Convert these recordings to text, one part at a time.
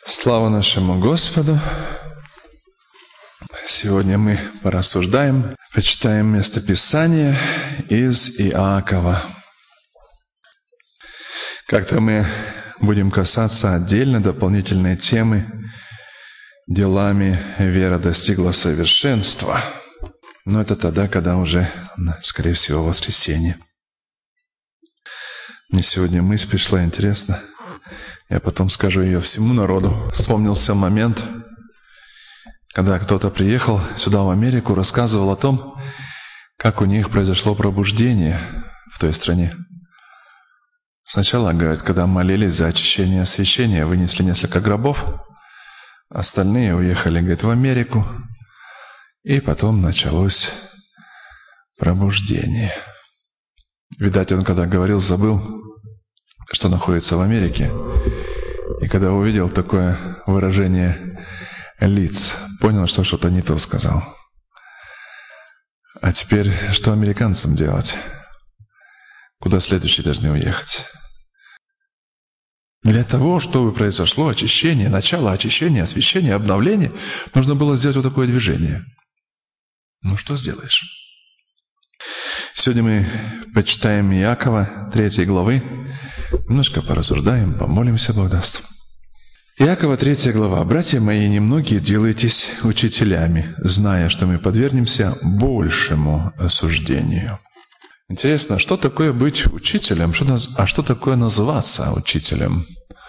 Слава нашему Господу! Сегодня мы порассуждаем, почитаем местописание из Иакова. Как-то мы будем касаться отдельно дополнительной темы «Делами вера достигла совершенства». Но это тогда, когда уже, скорее всего, воскресенье. Мне сегодня мысль пришла, интересно. Я потом скажу ее всему народу. Вспомнился момент, когда кто-то приехал сюда, в Америку, рассказывал о том, как у них произошло пробуждение в той стране. Сначала, говорят, когда молились за очищение освящения, вынесли несколько гробов, остальные уехали, говорит, в Америку, и потом началось пробуждение. Видать, он когда говорил, забыл, что находится в Америке. И когда увидел такое выражение лиц, понял, что что-то не то сказал. А теперь что американцам делать? Куда следующие должны уехать? Для того, чтобы произошло очищение, начало очищения, освящения, обновления, нужно было сделать вот такое движение. Ну что сделаешь? Сегодня мы почитаем Иакова, 3 главы. Немножко порассуждаем, помолимся, Бог даст. Иакова, 3 глава. «Братья мои, немногие делайтесь учителями, зная, что мы подвергнемся большему осуждению». Интересно, что такое быть учителем, а что такое называться учителем?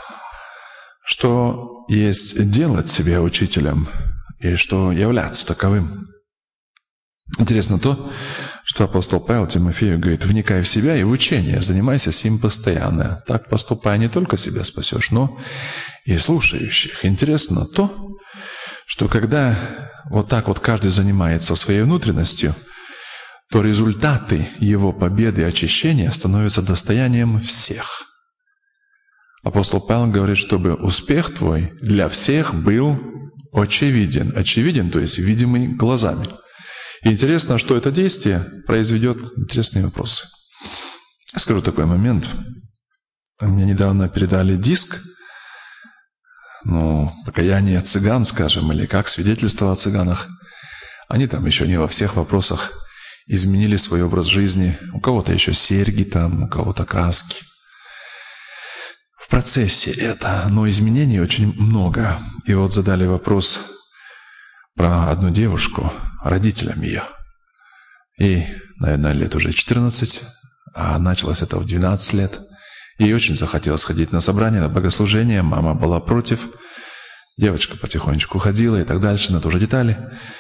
Что есть делать себя учителем и что являться таковым? Интересно то, что апостол Павел Тимофею говорит: «Вникай в себя и в учение, занимайся сим постоянно. Так поступая, не только себя спасешь, но и слушающих». Интересно то, что когда вот так вот каждый занимается своей внутренностью, то результаты его победы и очищения становятся достоянием всех. Апостол Павел говорит, чтобы успех твой для всех был очевиден. Очевиден, то есть видимый глазами. И интересно, что это действие произведет интересные вопросы. Скажу такой момент. Мне недавно передали диск, покаяние цыган, скажем, или как свидетельство о цыганах. Они там еще не во всех вопросах изменили свой образ жизни. У кого-то еще серьги там, у кого-то краски. В процессе это, но изменений очень много. И вот задали вопрос про одну девушку, родителям ее. Ей, наверное, лет уже 14, а началось это в 12 лет. Ей очень захотелось ходить на собрание, на богослужение. Мама была против. Девочка потихонечку ходила и так дальше, но это уже детали.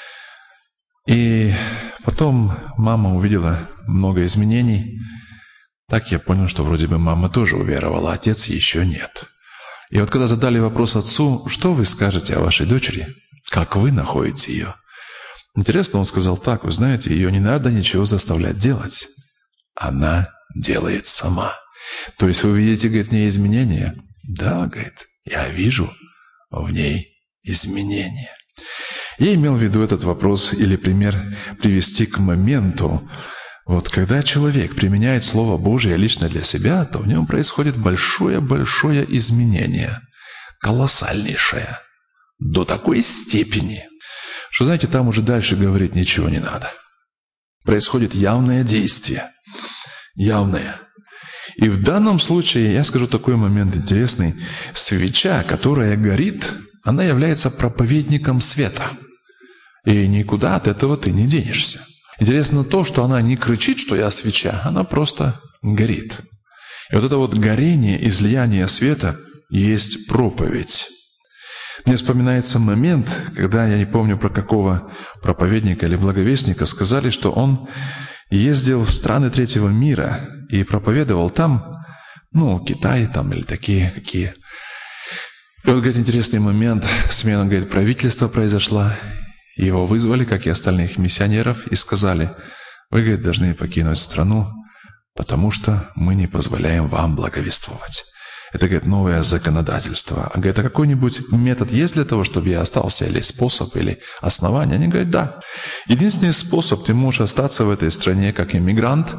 И потом мама увидела много изменений. Так я понял, что вроде бы мама тоже уверовала, а отец еще нет. И вот когда задали вопрос отцу: что вы скажете о вашей дочери? Как вы находите ее? Интересно, он сказал так: вы знаете, ее не надо ничего заставлять делать. Она делает сама. То есть вы видите, говорит, в ней изменения? Да, говорит, я вижу в ней изменения. Я имел в виду этот вопрос или пример привести к моменту, вот когда человек применяет Слово Божие лично для себя, то в нем происходит большое-большое изменение, колоссальнейшее, до такой степени, что, знаете, там уже дальше говорить ничего не надо. Происходит явное действие, явное. И в данном случае, я скажу такой момент интересный, свеча, которая горит, она является проповедником света. И никуда от этого ты не денешься. Интересно то, что она не кричит, что я свеча, она просто горит. И вот это вот горение, излияние света есть проповедь. Мне вспоминается момент, когда, я не помню про какого проповедника или благовестника, сказали, что он ездил в страны третьего мира и проповедовал там, Китай там или такие какие. И вот, говорит, интересный момент, смена, говорит, правительства произошла. Его вызвали, как и остальных миссионеров, и сказали: вы, говорит, должны покинуть страну, потому что мы не позволяем вам благовествовать. Это, говорит, новое законодательство. А, говорит, а какой-нибудь метод есть для того, чтобы я остался, или способ, или основание? Они говорят, да. Единственный способ, ты можешь остаться в этой стране как иммигрант,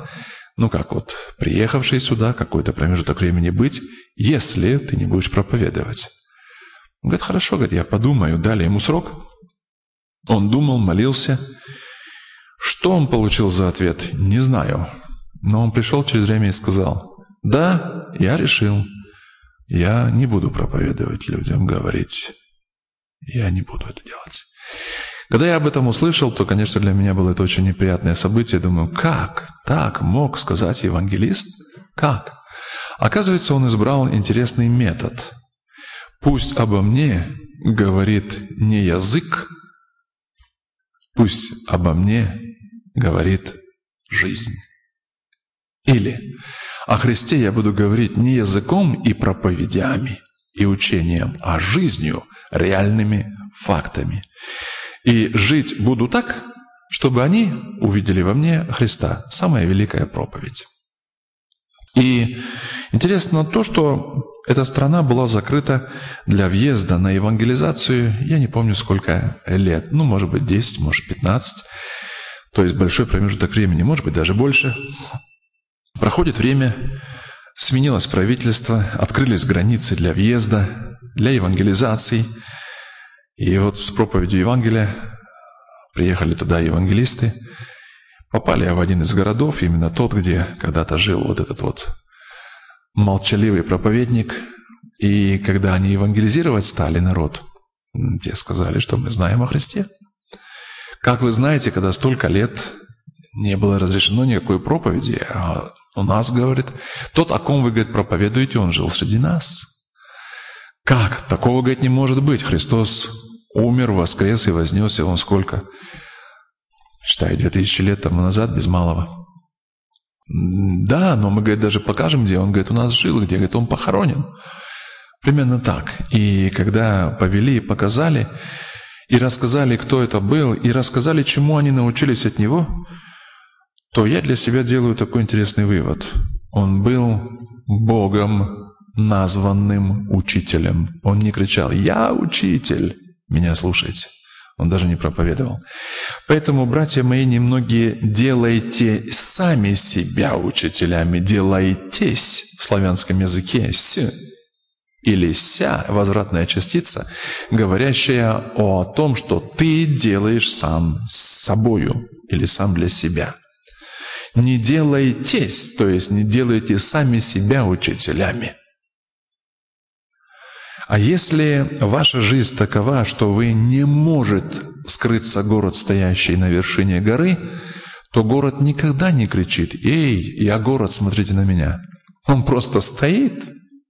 приехавший сюда, какой-то промежуток времени быть, если ты не будешь проповедовать. Он говорит, хорошо, говорит, я подумаю. Дали ему срок. Он думал, молился. Что он получил за ответ, не знаю. Но он пришел через время и сказал, да, я решил. Я не буду проповедовать людям, говорить. Я не буду это делать. Когда я об этом услышал, то, конечно, для меня было это очень неприятное событие. Думаю, как так мог сказать евангелист? Как? Оказывается, он избрал интересный метод. Пусть обо мне говорит не язык, пусть обо мне говорит жизнь. Или о Христе я буду говорить не языком и проповедями, и учением, а жизнью, реальными фактами. И жить буду так, чтобы они увидели во мне Христа. Самая великая проповедь. И интересно то, что эта страна была закрыта для въезда на евангелизацию, я не помню сколько лет, может быть 10, может 15, то есть большой промежуток времени, может быть даже больше. Проходит время, сменилось правительство, открылись границы для въезда, для евангелизации. И вот с проповедью Евангелия приехали туда евангелисты, попали в один из городов, именно тот, где когда-то жил вот этот вот молчаливый проповедник. И когда они евангелизировать стали народ, те сказали, что мы знаем о Христе. Как вы знаете, когда столько лет не было разрешено никакой проповеди, а у нас, говорит, тот, о ком вы, говорит, проповедуете, он жил среди нас. Как? Такого, говорит, не может быть. Христос умер, воскрес и вознесся. Он сколько? Считай, 2000 лет тому назад, без малого. Да, но мы, говорит, даже покажем, где он, говорит, у нас жил, где, говорит, он похоронен. Примерно так. И когда повели, показали, и рассказали, кто это был, и рассказали, чему они научились от него, то я для себя делаю такой интересный вывод. Он был Богом названным учителем. Он не кричал «Я учитель, меня слушайте». Он даже не проповедовал. Поэтому, братья мои, немногие делайте сами себя учителями. Делайтесь в славянском языке «с» или «ся» – возвратная частица, говорящая о том, что ты делаешь сам с собою или сам для себя. Не делайтесь, то есть не делайте сами себя учителями. А если ваша жизнь такова, что вы не может скрыться город, стоящий на вершине горы, то город никогда не кричит «Эй, я город, смотрите на меня». Он просто стоит.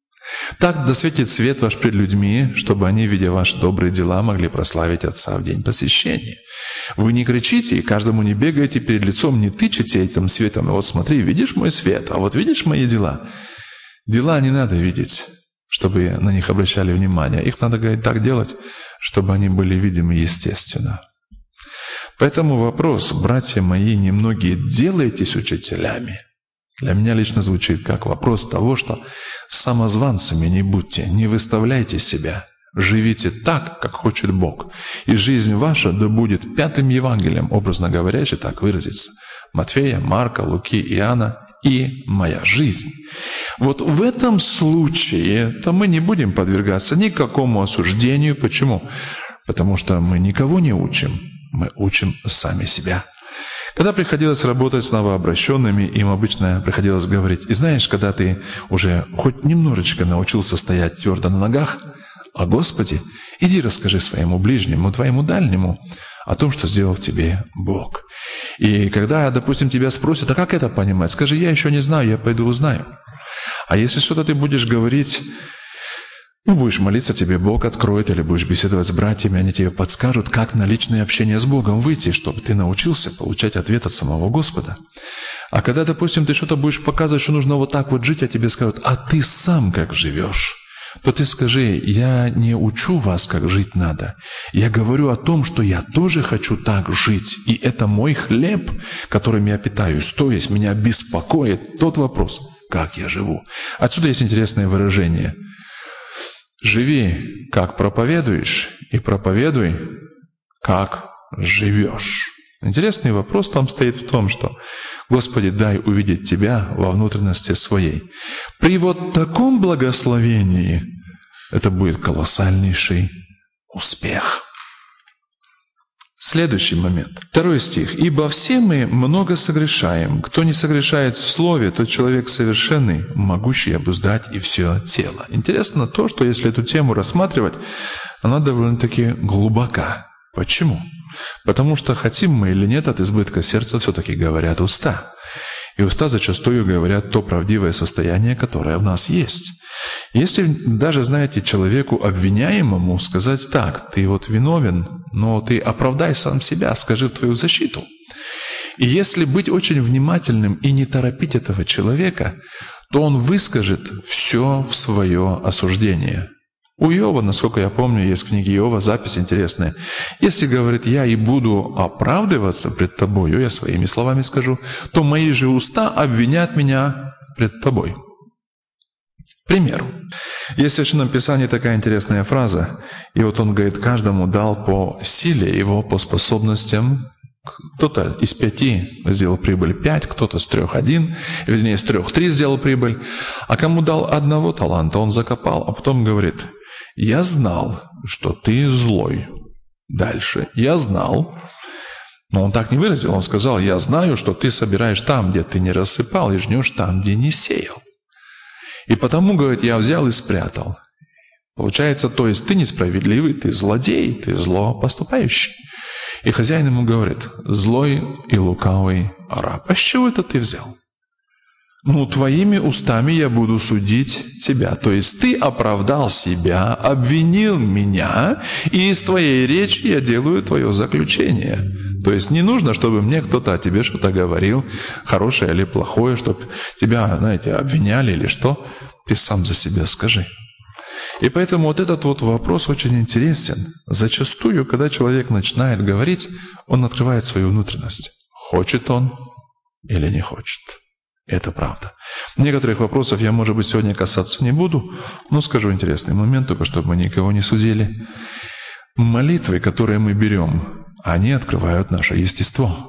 Так досветит свет ваш пред людьми, чтобы они, видя ваши добрые дела, могли прославить Отца в день посещения. Вы не кричите и каждому не бегаете перед лицом, не тычете этим светом. Вот смотри, видишь мой свет, а вот видишь мои дела. Дела не надо видеть, чтобы на них обращали внимание. Их надо, говорить, так делать, чтобы они были видимы естественно. Поэтому вопрос, братья мои, немногие делаетесь учителями, для меня лично звучит как вопрос того, что самозванцами не будьте, не выставляйте себя, живите так, как хочет Бог. И жизнь ваша да будет пятым Евангелием, образно говоря, если так выразиться. Матфея, Марка, Луки, Иоанна и моя жизнь. Вот в этом случае то мы не будем подвергаться никакому осуждению. Почему? Потому что мы никого не учим, мы учим сами себя. Когда приходилось работать с новообращенными, им обычно приходилось говорить: и знаешь, когда ты уже хоть немножечко научился стоять твердо на ногах, о Господе, иди расскажи своему ближнему, твоему дальнему о том, что сделал в тебе Бог. И когда, допустим, тебя спросят, а как это понимать? Скажи: я еще не знаю, я пойду узнаю. А если что-то ты будешь говорить, будешь молиться, тебе Бог откроет, или будешь беседовать с братьями, они тебе подскажут, как на личное общение с Богом выйти, чтобы ты научился получать ответ от самого Господа. А когда, допустим, ты что-то будешь показывать, что нужно вот так вот жить, а тебе скажут: а ты сам как живешь? То ты скажи: я не учу вас, как жить надо. Я говорю о том, что я тоже хочу так жить. И это мой хлеб, которым я питаюсь. То есть меня беспокоит тот вопрос, как я живу. Отсюда есть интересное выражение: живи, как проповедуешь, и проповедуй, как живешь. Интересный вопрос там стоит в том, что: Господи, дай увидеть Тебя во внутренности своей. При вот таком благословении Это будет колоссальнейший успех. Следующий момент. 2 стих. «Ибо все мы много согрешаем. Кто не согрешает в слове, тот человек совершенный, могущий обуздать и все тело». Интересно то, что если эту тему рассматривать, она довольно-таки глубока. Почему? Потому что хотим мы или нет, от избытка сердца все-таки говорят уста. И уста зачастую говорят то правдивое состояние, которое в нас есть. Если даже, знаете, человеку обвиняемому сказать так: ты вот виновен, но ты оправдай сам себя, скажи в твою защиту. И если быть очень внимательным и не торопить этого человека, то он выскажет все в свое осуждение. У Иова, насколько я помню, есть в книге Иова запись интересная. Если, говорит, я и буду оправдываться пред тобою, я своими словами скажу, то мои же уста обвинят меня пред тобой. К примеру, есть в Священном Писании такая интересная фраза, и вот он говорит, каждому дал по силе его, по способностям. Кто-то из 5 сделал прибыль 5, кто-то с 3 1, вернее, с 3 3 сделал прибыль, а кому дал 1 таланта, он закопал, а потом говорит: «Я знал, что ты злой». Дальше. «Я знал». Но он так не выразил, он сказал: «Я знаю, что ты собираешь там, где ты не рассыпал, и жнешь там, где не сеял. И потому, говорит, я взял и спрятал». Получается, то есть ты несправедливый, ты злодей, ты зло поступающий. И хозяин ему говорит: «Злой и лукавый раб, а с чего это ты взял? Ну, твоими устами я буду судить тебя». То есть ты оправдал себя, обвинил меня, и из твоей речи я делаю твое заключение. То есть не нужно, чтобы мне кто-то о тебе что-то говорил, хорошее или плохое, чтобы тебя, знаете, обвиняли или что. Ты сам за себя скажи. И поэтому вот этот вот вопрос очень интересен. Зачастую, когда человек начинает говорить, он открывает свою внутренность. Хочет он или не хочет. Это правда. Некоторых вопросов я, может быть, сегодня касаться не буду, но скажу интересный момент, только чтобы мы никого не судили. Молитвы, которые мы берем, они открывают наше естество.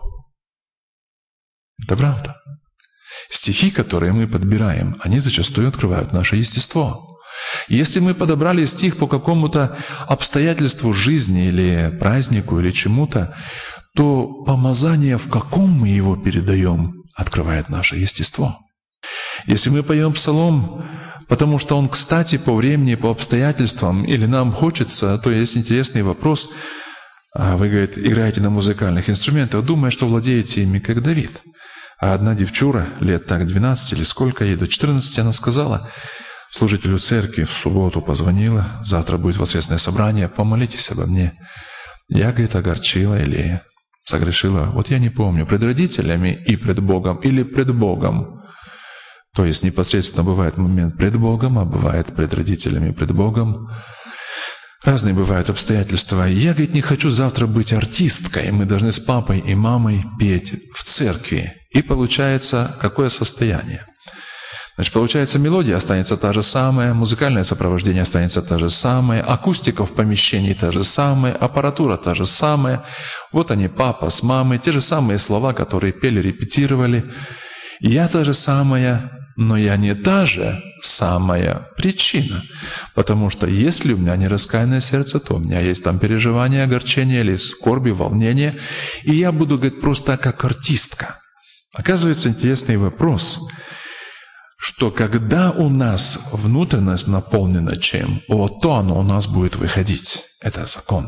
Это правда. Стихи, которые мы подбираем, они зачастую открывают наше естество. Если мы подобрали стих по какому-то обстоятельству жизни или празднику или чему-то, то помазание, в каком мы его передаем, открывает наше естество. Если мы поем псалом, потому что он, кстати, по времени, по обстоятельствам, или нам хочется, то есть интересный вопрос. Вы, говорит, играете на музыкальных инструментах, думая, что владеете ими, как Давид. А одна девчура, лет так 12 или сколько ей, до 14, она сказала служителю церкви, в субботу позвонила: завтра будет воскресное собрание, помолитесь обо мне. Я, говорит, огорчила или согрешила, вот я не помню, пред родителями и пред Богом, или пред Богом. То есть непосредственно бывает момент пред Богом, а бывает пред родителями, пред Богом. Разные бывают обстоятельства. Я, говорит, не хочу завтра быть артисткой. Мы должны с папой и мамой петь в церкви. И получается, какое состояние? Значит, получается, мелодия останется та же самая, музыкальное сопровождение останется та же самая, акустика в помещении та же самая, аппаратура та же самая. Вот они, папа с мамой, те же самые слова, которые пели, репетировали. Я та же самая, но я не та же самая причина. Потому что если у меня не раскаянное сердце, то у меня есть там переживания, огорчения или скорби, волнения. И я буду, говорить, просто как артистка. Оказывается, интересный вопрос, что когда у нас внутренность наполнена чем, вот то оно у нас будет выходить. Это закон.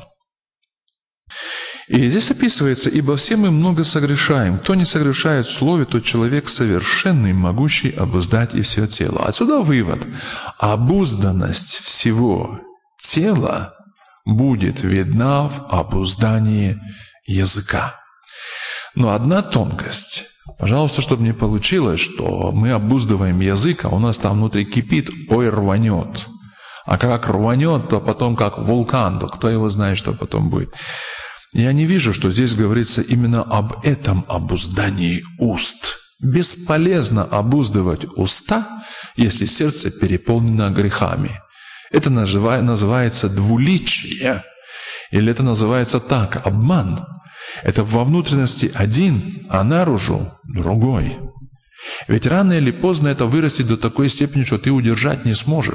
И здесь описывается: «Ибо все мы много согрешаем. Кто не согрешает в слове, тот человек совершенный, могущий обуздать и все тело». Отсюда вывод. Обузданность всего тела будет видна в обуздании языка. Но одна тонкость. Пожалуйста, чтобы не получилось, что мы обуздываем язык, а у нас там внутри кипит, ой, рванет. А как рванет, то потом как вулкан, то кто его знает, что потом будет. Я не вижу, что здесь говорится именно об этом обуздании уст. Бесполезно обуздывать уста, если сердце переполнено грехами. Это называется двуличие. Или это называется так, обман. Это во внутренности один, а наружу другой. Ведь рано или поздно это вырастет до такой степени, что ты удержать не сможешь.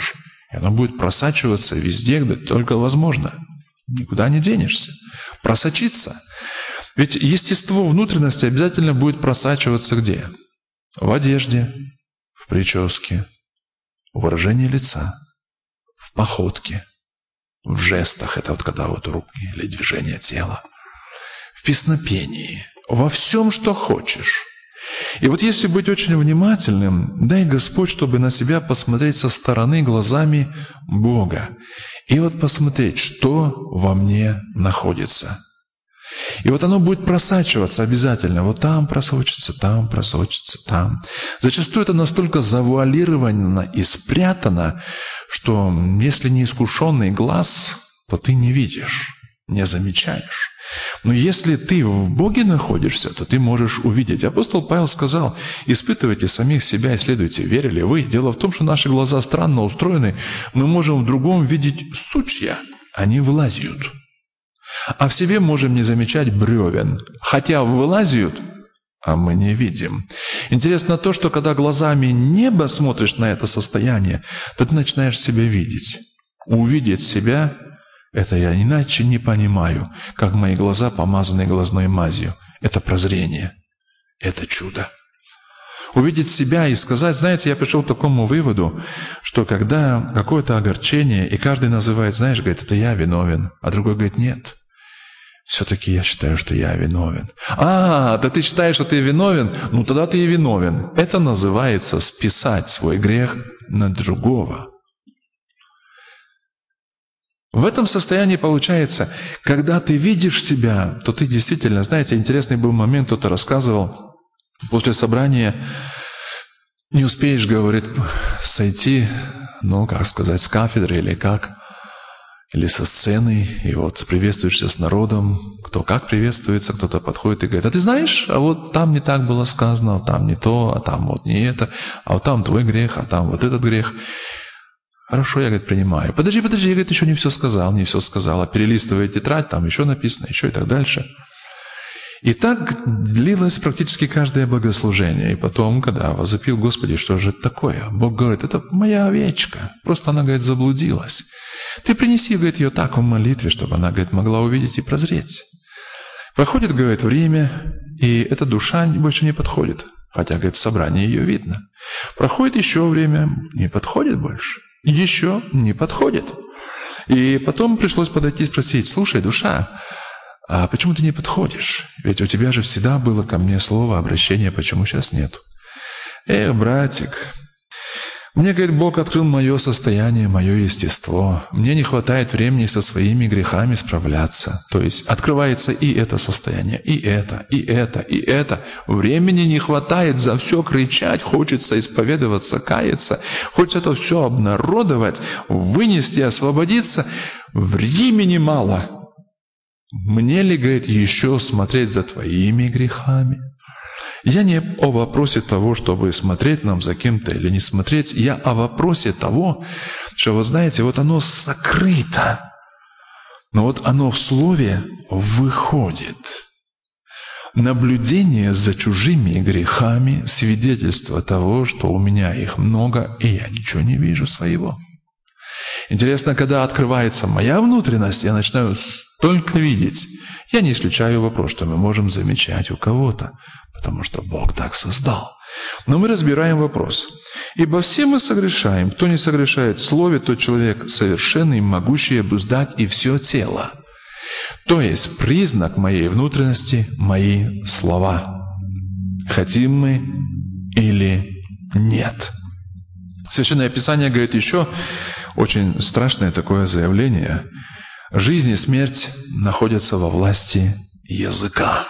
И оно будет просачиваться везде, где только возможно. Никуда не денешься. Просочиться. Ведь естество внутренности обязательно будет просачиваться где? В одежде, в прическе, в выражении лица, в походке, в жестах. Это вот когда вот руки или движение тела. В песнопении. Во всем, что хочешь. И вот если быть очень внимательным, дай Господь, чтобы на себя посмотреть со стороны глазами Бога. И вот посмотреть, что во мне находится. И вот оно будет просачиваться обязательно. Вот там просочится, там просочится, там. Зачастую это настолько завуалировано и спрятано, что если не искушенный глаз, то ты не видишь, не замечаешь. Но если ты в Боге находишься, то ты можешь увидеть. Апостол Павел сказал: испытывайте самих себя, исследуйте, верили вы. Дело в том, что наши глаза странно устроены. Мы можем в другом видеть сучья, они вылазят. А в себе можем не замечать бревен, хотя вылазят, а мы не видим. Интересно то, что когда глазами неба смотришь на это состояние, то ты начинаешь себя видеть. Увидеть себя — это я иначе не понимаю, как мои глаза, помазанные глазной мазью. Это прозрение, это чудо. Увидеть себя и сказать, знаете, я пришел к такому выводу, что когда какое-то огорчение, и каждый называет, знаешь, говорит, это я виновен, а другой говорит, нет. Все-таки я считаю, что я виновен. Да ты считаешь, что ты виновен? Ну тогда ты и виновен. Это называется списать свой грех на другого. В этом состоянии получается, когда ты видишь себя, то ты действительно, знаете, интересный был момент, кто-то рассказывал, после собрания не успеешь, говорит, сойти, с кафедры или со сцены, и вот приветствуешься с народом, кто как приветствуется, кто-то подходит и говорит, а ты знаешь, а вот там не так было сказано, а там не то, а там вот не это, а вот там твой грех, а там вот этот грех. Хорошо, я, говорит, принимаю. Подожди, я, говорит, еще не все сказал. А перелистывая тетрадь, там еще написано, еще и так дальше. И так длилось практически каждое богослужение. И потом, когда возопил, Господи, что же это такое? Бог говорит, это моя овечка. Просто она, говорит, заблудилась. Ты принеси, говорит, ее так в молитве, чтобы она, говорит, могла увидеть и прозреть. Проходит, говорит, время, и эта душа больше не подходит. Хотя, говорит, в собрании ее видно. Проходит еще время, не подходит больше. Еще не подходит. И потом пришлось подойти и спросить, слушай, душа, а почему ты не подходишь? Ведь у тебя же всегда было ко мне слово, обращение, почему сейчас нет? Братик, мне, говорит, Бог открыл мое состояние, мое естество. Мне не хватает времени со своими грехами справляться. То есть открывается и это состояние, и это. Времени не хватает за все кричать, хочется исповедоваться, каяться, хочется это все обнародовать, вынести, освободиться. Времени мало. Мне ли, говорит, еще смотреть за твоими грехами? Я не о вопросе того, чтобы смотреть нам за кем-то или не смотреть. Я о вопросе того, что, вы знаете, вот оно сокрыто, но вот оно в слове выходит. Наблюдение за чужими грехами – свидетельство того, что у меня их много, и я ничего не вижу своего. Интересно, когда открывается моя внутренность, я начинаю столько видеть. Я не исключаю вопрос, что мы можем замечать у кого-то, потому что Бог так создал. Но мы разбираем вопрос. «Ибо все мы согрешаем. Кто не согрешает в слове, тот человек совершенный, могущий обуздать и все тело». То есть признак моей внутренности – мои слова. Хотим мы или нет. Священное Писание говорит еще очень страшное такое заявление. Жизнь и смерть находятся во власти языка.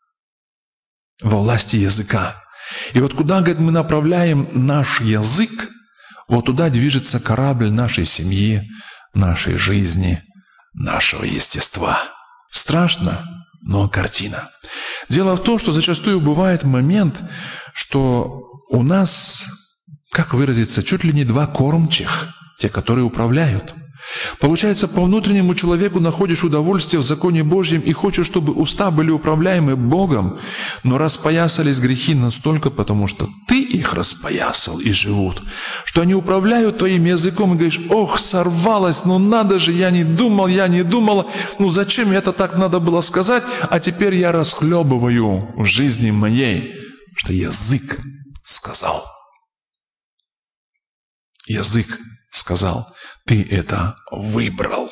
Во власти языка. И вот куда, говорит, мы направляем наш язык, вот туда движется корабль нашей семьи, нашей жизни, нашего естества. Страшно, но картина. Дело в том, что зачастую бывает момент, что у нас, как выразиться, чуть ли не два кормчих, те, которые управляют. Получается, по внутреннему человеку находишь удовольствие в законе Божьем и хочешь, чтобы уста были управляемы Богом, но распоясались грехи настолько, потому что ты их распоясал и живут, что они управляют твоим языком и говоришь: ох, сорвалось, ну надо же, я не думала, ну зачем это так надо было сказать, а теперь я расхлебываю в жизни моей, что язык сказал. Язык сказал. Ты это выбрал.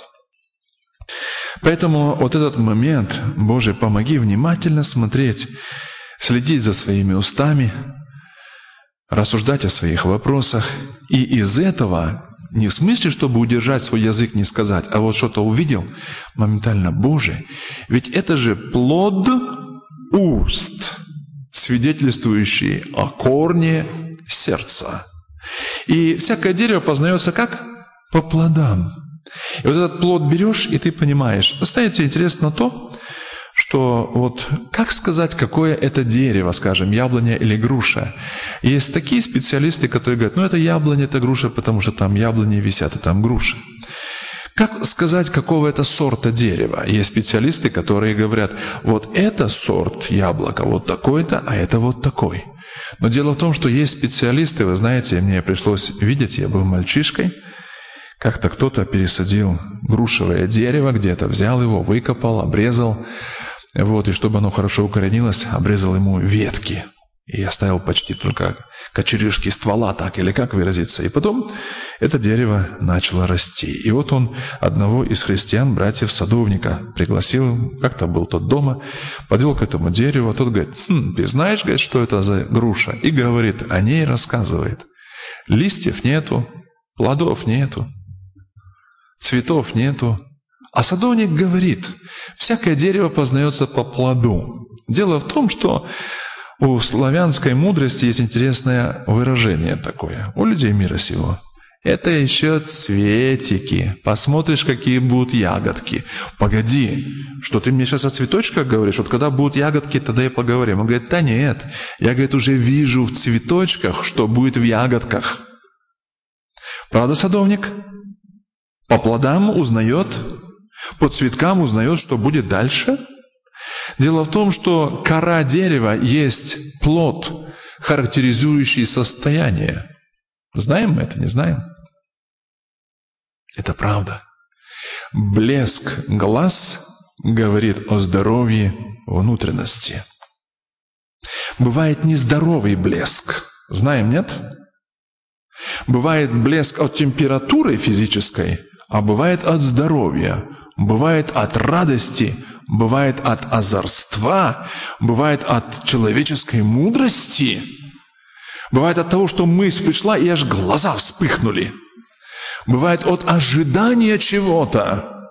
Поэтому вот этот момент, Боже, помоги внимательно смотреть, следить за своими устами, рассуждать о своих вопросах. И из этого, не в смысле, чтобы удержать свой язык, не сказать, а вот что-то увидел, моментально, Боже, ведь это же плод уст, свидетельствующий о корне сердца. И всякое дерево познается как? По плодам. И вот этот плод берешь, и ты понимаешь. Знаете, интересно то, что вот как сказать, какое это дерево, скажем, яблоня или груша. Есть такие специалисты, которые говорят: ну это яблоня, это груша, потому что там яблони висят, а там груши. Как сказать, какого это сорта дерева? Есть специалисты, которые говорят: вот это сорт яблока вот такой-то, а это вот такой. Но дело в том, что есть специалисты, вы знаете, мне пришлось видеть, я был мальчишкой, как-то кто-то пересадил грушевое дерево, где-то взял его, выкопал, обрезал, вот, и чтобы оно хорошо укоренилось, обрезал ему ветки. И оставил почти только кочерышки ствола, так или как выразиться. И потом это дерево начало расти. И вот он одного из христиан, братьев-садовника, пригласил, как-то был тот дома, подвел к этому дереву, а тот говорит: ты знаешь, говорит, что это за груша? И говорит, о ней рассказывает. Листьев нету, плодов нету, цветов нету. А садовник говорит: всякое дерево познается по плоду. Дело в том, что у славянской мудрости есть интересное выражение такое, у людей мира сего. Это еще цветики. Посмотришь, какие будут ягодки. Погоди, что ты мне сейчас о цветочках говоришь? Вот когда будут ягодки, тогда и поговорим. Он говорит: да нет, я, говорит, уже вижу в цветочках, что будет в ягодках. Правда, садовник? По плодам узнает, по цветкам узнает, что будет дальше. Дело в том, что кора дерева есть плод, характеризующий состояние. Знаем мы это, не знаем? Это правда. Блеск глаз говорит о здоровье внутренности. Бывает нездоровый блеск. Знаем, нет? Бывает блеск от температуры физической, а бывает от здоровья. Бывает от радости, бывает от озорства, бывает от человеческой мудрости. Бывает от того, что мысль пришла, и аж глаза вспыхнули. Бывает от ожидания чего-то.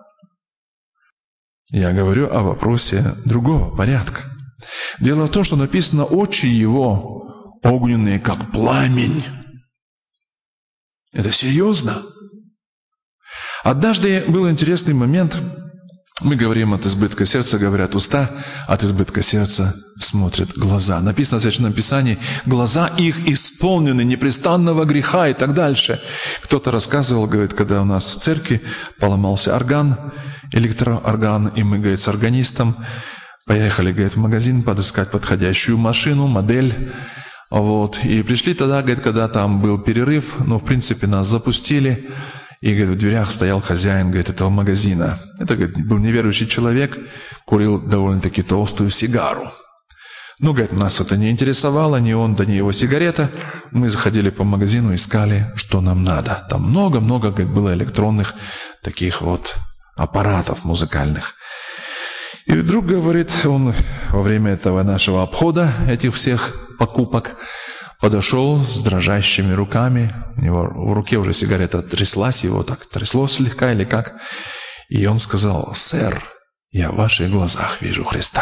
Я говорю о вопросе другого порядка. Дело в том, что написано: очи его огненные, как пламень. Это серьезно. Однажды был интересный момент. Мы говорим от избытка сердца, говорят уста, от избытка сердца смотрят глаза. Написано в Священном Писании: глаза их исполнены непрестанного греха и так дальше. Кто-то рассказывал, говорит, когда у нас в церкви поломался орган, электроорган, и мы, говорит, с органистом поехали, говорит, в магазин подыскать подходящую машину, модель. Вот. И пришли тогда, говорит, когда там был перерыв, в принципе, нас запустили. И, говорит, в дверях стоял хозяин, говорит, этого магазина. Это, говорит, был неверующий человек, курил довольно-таки толстую сигару. Говорит, нас это не интересовало, ни он, да ни его сигарета. Мы заходили по магазину, искали, что нам надо. Там много-много, говорит, было электронных таких вот аппаратов музыкальных. И вдруг, говорит, он во время этого нашего обхода, этих всех покупок, подошел с дрожащими руками. У него в руке уже сигарета тряслась, его так трясло слегка или как. И он сказал: «Сэр, я в ваших глазах вижу Христа».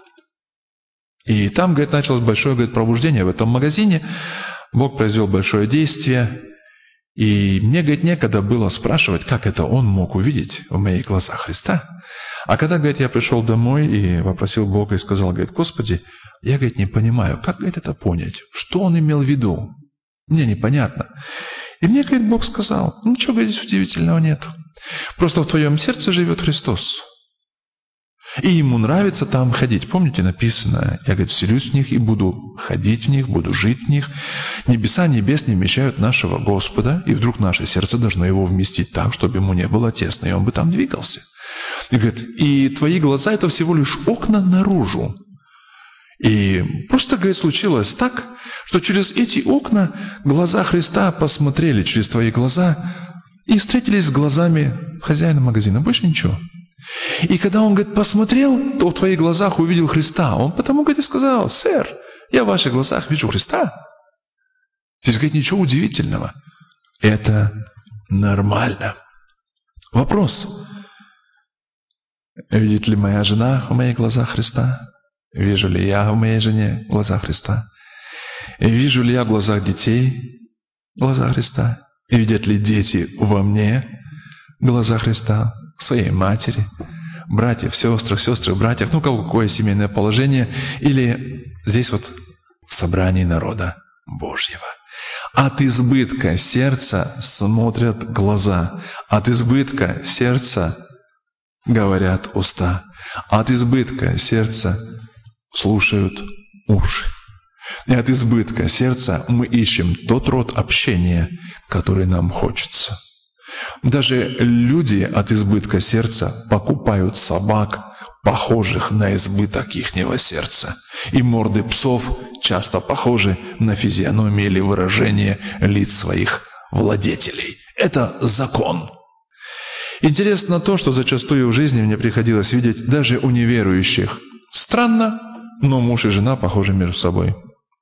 И там, говорит, началось большое, говорит, пробуждение в этом магазине. Бог произвел большое действие. И мне, говорит, некогда было спрашивать, как это он мог увидеть в моих глазах Христа. А когда, говорит, я пришел домой и попросил Бога и сказал, говорит, Господи, я, говорит, не понимаю, как, говорит, это понять? Что он имел в виду? Мне непонятно. И мне, говорит, Бог сказал, ничего, говорит, здесь удивительного нет. Просто в твоем сердце живет Христос. И Ему нравится там ходить. Помните, написано: «Я, говорит, вселюсь в них и буду ходить в них, буду жить в них». Небеса небес не вмещают нашего Господа, и вдруг наше сердце должно Его вместить так, чтобы Ему не было тесно, и Он бы там двигался. И говорит, и твои глаза — это всего лишь окна наружу. И просто, говорит, случилось так, что через эти окна глаза Христа посмотрели через твои глаза и встретились с глазами хозяина магазина. Больше ничего. И когда он, говорит, посмотрел, то в твоих глазах увидел Христа. Он потому, говорит, и сказал: «Сэр, я в ваших глазах вижу Христа». Здесь, говорит, ничего удивительного. Это нормально. Вопрос: видит ли моя жена в моих глазах Христа? Вижу ли я в моей жене глаза Христа? И вижу ли я в глазах детей глаза Христа? И видят ли дети во мне глаза Христа? В своей матери, братьев, сестрах, братьях, ну, какое семейное положение, или здесь вот в собрании народа Божьего. От избытка сердца смотрят глаза, от избытка сердца говорят уста, от избытка сердца слушают уши. И от избытка сердца мы ищем тот род общения, который нам хочется. Даже люди от избытка сердца покупают собак, похожих на избыток ихнего сердца. И морды псов часто похожи на физиономии или выражение лиц своих владетелей. Это закон. Интересно то, что зачастую в жизни мне приходилось видеть даже у неверующих. Странно, но муж и жена похожи между собой.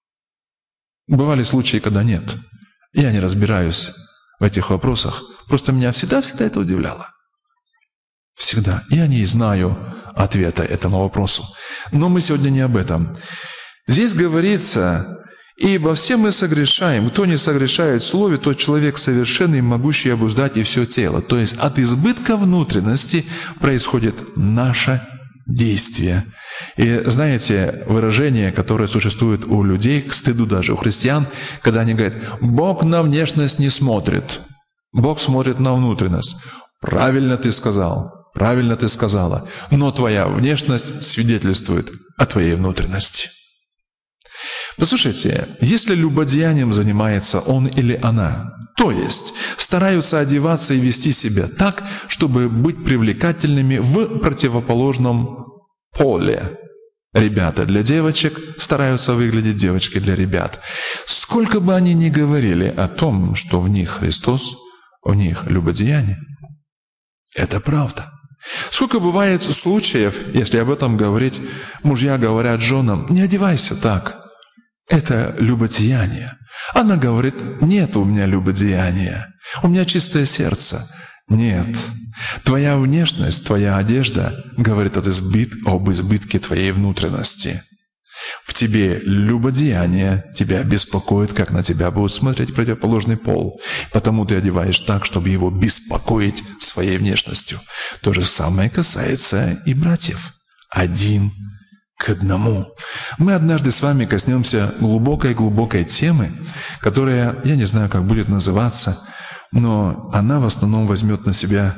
Бывали случаи, когда нет. Я не разбираюсь в этих вопросах. Просто меня всегда это удивляло. Всегда. Я не знаю ответа этому вопросу. Но мы сегодня не об этом. Здесь говорится: «Ибо все мы согрешаем. Кто не согрешает в слове, тот человек совершенный, могущий обуздать и все тело». То есть от избытка внутренности происходит наше действие. И знаете, выражение, которое существует у людей, к стыду даже у христиан, когда они говорят: «Бог на внешность не смотрит, Бог смотрит на внутренность». Правильно ты сказал, правильно ты сказала, но твоя внешность свидетельствует о твоей внутренности. Послушайте, если любодеянием занимается он или она, то есть стараются одеваться и вести себя так, чтобы быть привлекательными в противоположном поле. Ребята для девочек стараются выглядеть девочки для ребят. Сколько бы они ни говорили о том, что в них Христос, в них любодеяние, это правда. Сколько бывает случаев, если об этом говорить, мужья говорят женам: «Не одевайся так». Это любодеяние. Она говорит: «Нет у меня любодеяния, у меня чистое сердце». Нет. Твоя внешность, твоя одежда говорит об избытке твоей внутренности. В тебе любодеяние, тебя беспокоит, как на тебя будут смотреть противоположный пол. Потому ты одеваешь так, чтобы его беспокоить своей внешностью. То же самое касается и братьев. Один к одному. Мы однажды с вами коснемся глубокой темы, которая, я не знаю, как будет называться, но она в основном возьмет на себя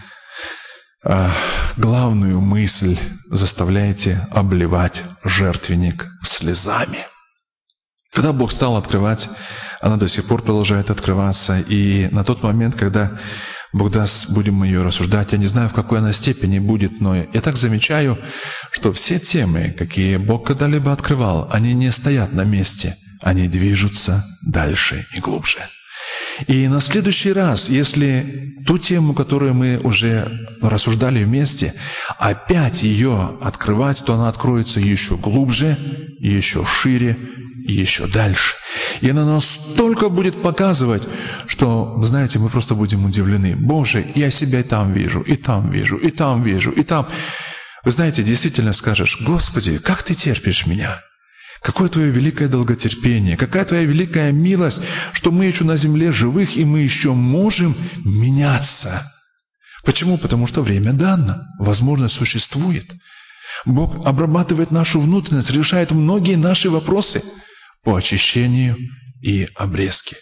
главную мысль: заставляйте обливать жертвенник слезами. Когда Бог стал открывать, она до сих пор продолжает открываться. И на тот момент, когда Бог даст, будем мы ее рассуждать, я не знаю, в какой она степени будет, но я так замечаю, что все темы, какие Бог когда-либо открывал, они не стоят на месте, они движутся дальше и глубже. И на следующий раз, если ту тему, которую мы уже рассуждали вместе, опять ее открывать, то она откроется еще глубже, еще шире, еще дальше. И она настолько будет показывать, что, вы знаете, мы просто будем удивлены. Боже, я себя и там вижу, и там вижу, и там вижу, и там. Вы знаете, действительно скажешь: Господи, как Ты терпишь меня? Какое Твое великое долготерпение, какая Твоя великая милость, что мы еще на земле живых, и мы еще можем меняться. Почему? Потому что время дано, возможность существует. Бог обрабатывает нашу внутренность, решает многие наши вопросы по очищению и обрезке.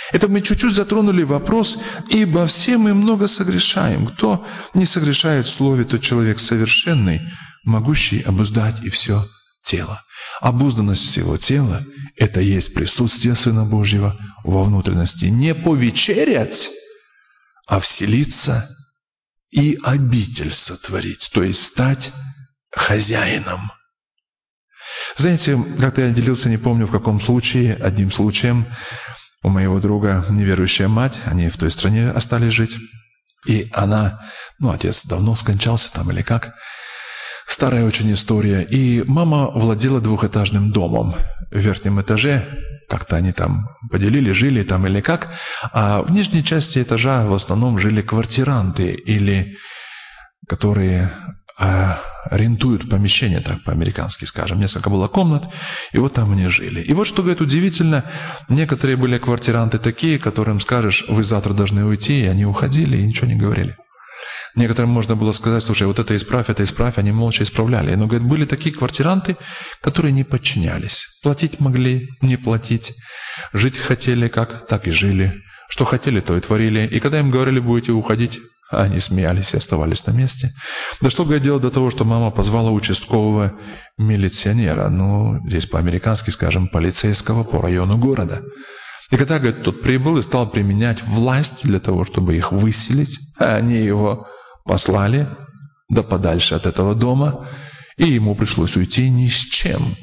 Это мы чуть-чуть затронули вопрос, ибо все мы много согрешаем. Кто не согрешает в слове, тот человек совершенный, могущий обуздать и все тело. Обузданность всего тела – это есть присутствие Сына Божьего во внутренности. Не повечерять, а вселиться и обитель сотворить, то есть стать хозяином. Знаете, как-то я делился, не помню в каком случае, одним случаем. У моего друга неверующая мать, они в той стране остались жить. И она, отец давно скончался там или как. Старая очень история. И мама владела двухэтажным домом. В верхнем этаже, как-то они там поделили, жили там или как. А в нижней части этажа в основном жили квартиранты, или которые арендуют помещение, так по-американски скажем. Несколько было комнат, и вот там они жили. И вот что, говорит, удивительно, некоторые были квартиранты такие, которым скажешь, вы завтра должны уйти, и они уходили, и ничего не говорили. Некоторым можно было сказать, слушай, вот это исправь, они молча исправляли. Но, говорит, были такие квартиранты, которые не подчинялись. Платить могли, не платить. Жить хотели как, так и жили. Что хотели, то и творили. И когда им говорили, будете уходить, они смеялись и оставались на месте. Дошло, говорит, дело до того, что мама позвала участкового милиционера, здесь по-американски скажем, полицейского по району города. И когда, говорит, тот прибыл и стал применять власть для того, чтобы их выселить, они его послали да подальше от этого дома, и ему пришлось уйти ни с чем.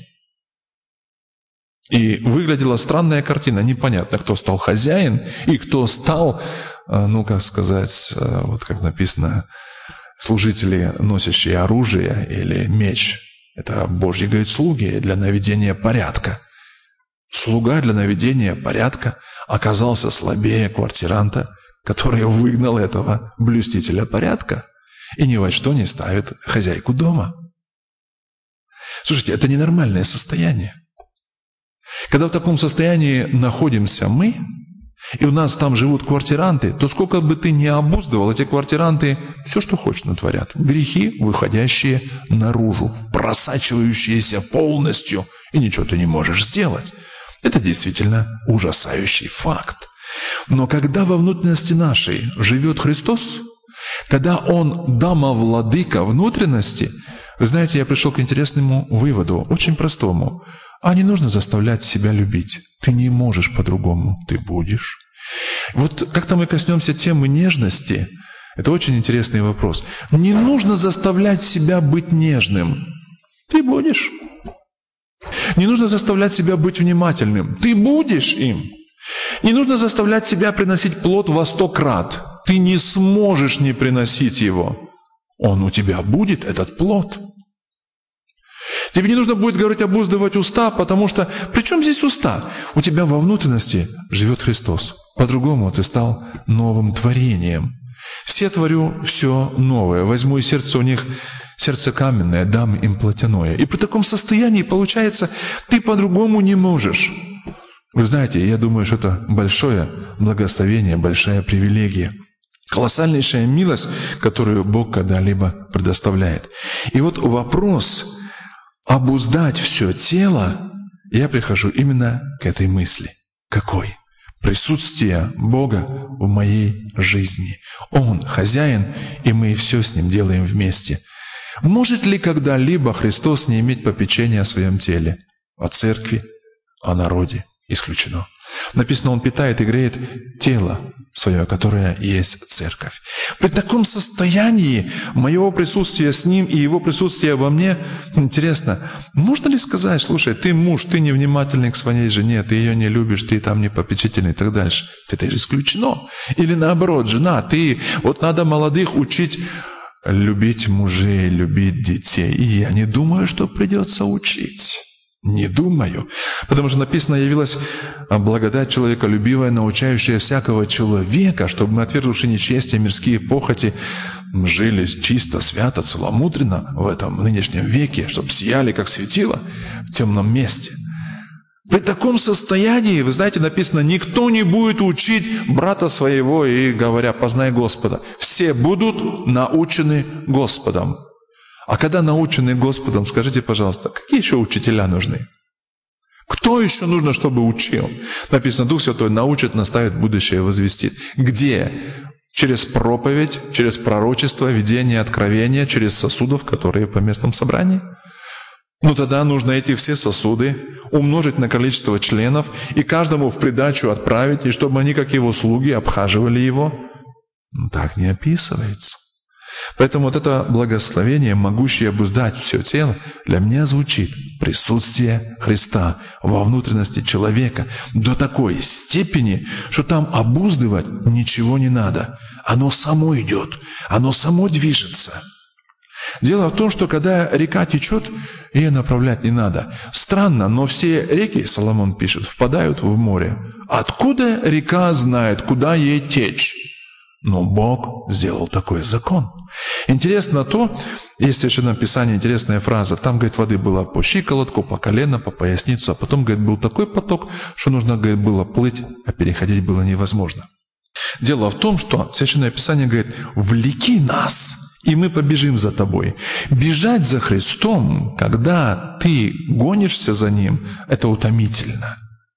И выглядела странная картина, непонятно, кто стал хозяин и кто стал, вот как написано, служители, носящие оружие или меч. Это Божьи, говорит, слуги для наведения порядка. Слуга для наведения порядка оказался слабее квартиранта, который выгнал этого блюстителя порядка и ни во что не ставит хозяйку дома. Слушайте, это ненормальное состояние. Когда в таком состоянии находимся мы, и у нас там живут квартиранты, то сколько бы ты ни обуздывал, эти квартиранты все, что хочешь, натворят. Грехи, выходящие наружу, просачивающиеся полностью, и ничего ты не можешь сделать. Это действительно ужасающий факт. Но когда во внутренности нашей живет Христос, когда Он домовладыка внутренности, вы знаете, я пришел к интересному выводу, очень простому. А не нужно заставлять себя любить. Ты не можешь по-другому, ты будешь. Вот как-то мы коснемся темы нежности. Это очень интересный вопрос. Не нужно заставлять себя быть нежным. Ты будешь. Не нужно заставлять себя быть внимательным. Ты будешь им. Не нужно заставлять себя приносить плод во 100 крат. Ты не сможешь не приносить его. Он у тебя будет, этот плод. Тебе не нужно будет говорить обуздывать уста, потому что... При чем здесь уста? У тебя во внутренности живет Христос. По-другому ты стал новым творением. Все творю все новое. Возьму из сердца у них сердце каменное, дам им плотяное. И при таком состоянии, получается, ты по-другому не можешь. Вы знаете, я думаю, что это большое благословение, большая привилегия. Колоссальнейшая милость, которую Бог когда-либо предоставляет. И вот вопрос... обуздать все тело, я прихожу именно к этой мысли. Какой? Присутствие Бога в моей жизни. Он хозяин, и мы все с Ним делаем вместе. Может ли когда-либо Христос не иметь попечения о своем теле? О церкви, о народе? Исключено. Написано, Он питает и греет тело свое, которое есть церковь. При таком состоянии моего присутствия с Ним и Его присутствия во мне, интересно, можно ли сказать, слушай, ты муж, ты невнимательный к своей жене, ты ее не любишь, ты там не попечительный и так дальше. Это же исключено. Или наоборот, жена, вот надо молодых учить любить мужей, любить детей. И я не думаю, что придется учить. Не думаю. Потому что написано, явилась благодать человеколюбивая, научающая всякого человека, чтобы мы, отвергнувши нечестие, мирские похоти, жили чисто, свято, целомудренно в этом нынешнем веке, чтобы сияли, как светило в темном месте. При таком состоянии, вы знаете, написано, никто не будет учить брата своего и говоря, познай Господа. Все будут научены Господом. А когда научены Господом, скажите, пожалуйста, какие еще учителя нужны? Кто еще нужно, чтобы учил? Написано, Дух Святой научит, наставит, будущее возвестит. Где? Через проповедь, через пророчество, видение, откровение, через сосудов, которые по местном собрании. Ну тогда нужно эти все сосуды умножить на количество членов и каждому в придачу отправить, и чтобы они, как его слуги, обхаживали его. Ну, так не описывается. Поэтому вот это благословение, могущее обуздать все тело, для меня звучит присутствие Христа во внутренности человека до такой степени, что там обуздывать ничего не надо. Оно само идет, оно само движется. Дело в том, что когда река течет, ее направлять не надо. Странно, но все реки, Соломон пишет, впадают в море. Откуда река знает, куда ей течь? Но Бог сделал такой закон. Интересно то, есть в Священном Писании интересная фраза. Там, говорит, воды было по щиколотку, по колено, по поясницу. А потом, говорит, был такой поток, что нужно, говорит, было плыть, а переходить было невозможно. Дело в том, что Священное Писание говорит, «Влеки нас, и мы побежим за тобой». Бежать за Христом, когда ты гонишься за Ним, это утомительно.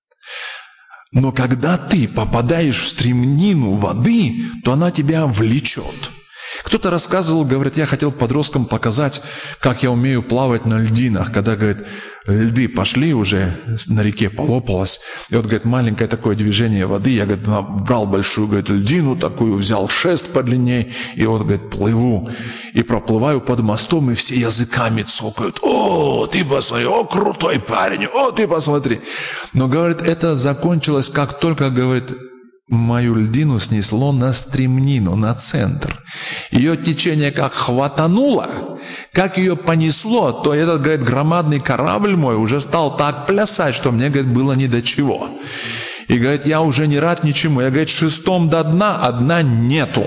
Но когда ты попадаешь в стремнину воды, то она тебя влечет. Кто-то рассказывал, говорит, я хотел подросткам показать, как я умею плавать на льдинах. Когда, говорит, льды пошли уже, на реке полопалось. И вот, говорит, маленькое такое движение воды. Я, говорит, брал большую, говорит, льдину такую, взял шест подлинней. И вот, говорит, плыву. И проплываю под мостом, и все языками цокают. О, ты посмотри, о, крутой парень, о, ты посмотри. Но, говорит, это закончилось, как только, говорит, мою льдину снесло на стремнину, на центр. Ее течение как хватануло, как ее понесло, то этот, говорит, громадный корабль мой уже стал так плясать, что мне, говорит, было ни до чего. И, говорит, я уже не рад ничему. Я, говорит, шестом до дна, а дна нету.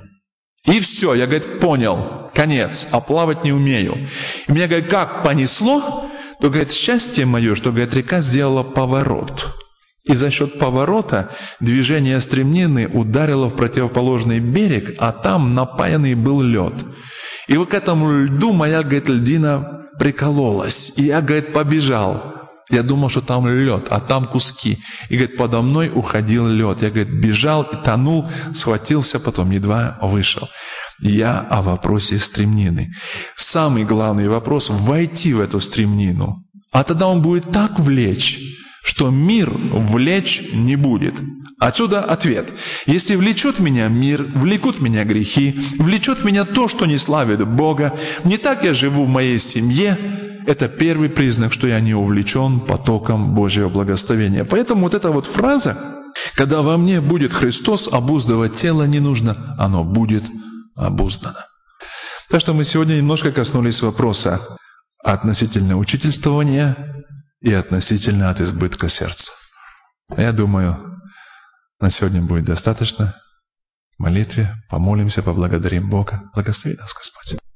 И все, я, говорит, понял, конец, а плавать не умею. И меня, говорит, как понесло, то, говорит, счастье мое, что, говорит, река сделала поворот. И за счет поворота движение стремнины ударило в противоположный берег, а там напаянный был лед. И вот к этому льду моя, говорит, льдина прикололась. И я, говорит, побежал. Я думал, что там лед, а там куски. И, говорит, подо мной уходил лед. Я, говорит, бежал и тонул, схватился, потом едва вышел. Я о вопросе стремнины. Самый главный вопрос — войти в эту стремнину. А тогда он будет так влечь, что мир влечь не будет. Отсюда ответ. Если влечет меня мир, влекут меня грехи, влечет меня то, что не славит Бога, не так я живу в моей семье, это первый признак, что я не увлечен потоком Божьего благословения. Поэтому вот эта вот фраза, когда во мне будет Христос, обуздывать тело не нужно, оно будет обуздано. Так что мы сегодня немножко коснулись вопроса относительно учительствования и относительно от избытка сердца. Я думаю, на сегодня будет достаточно. В молитве помолимся, поблагодарим Бога. Благослови нас, Господь.